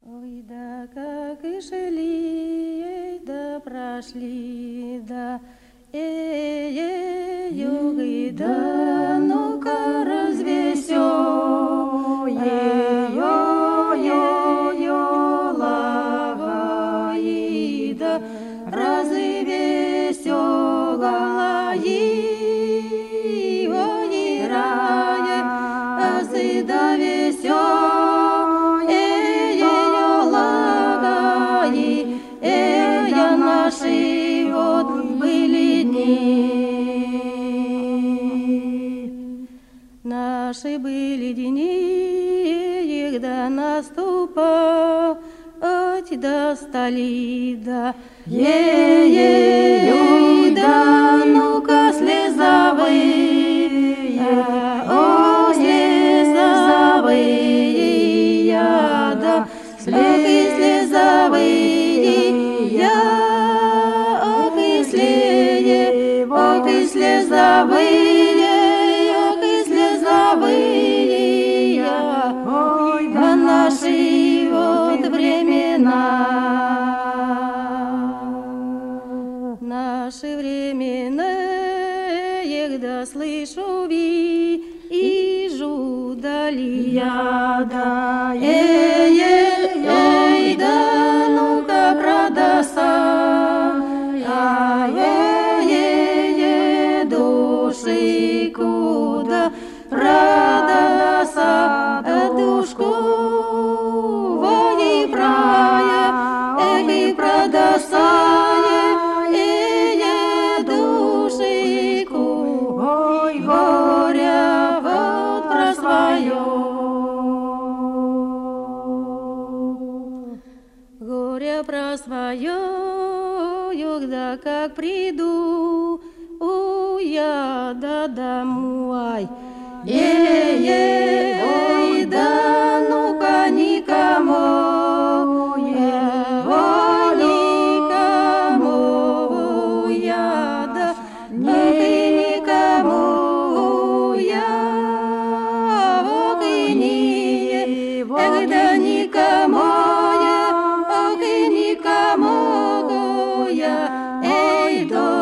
Ой, да как и шли, да прошли, да ой, да ну-ка развеселая, да развеселая, ой, рая, да наши вот были дни, наши были дни, когда наступать достали, да да ну-ка слезовые, о, слезовые, да слезовые. Слезовые, ой, да наши вот времена, наши времена, когда слышу вижу вдали я, да, да ну-ка продаса, души куда продаса, душку вои прая, продаса, душику, ой, горя вот про свое, горя про свое, когда как приду я да домой, ой, да ну-ка никому, никому я, да никому я, когда никому я, никому я, эй,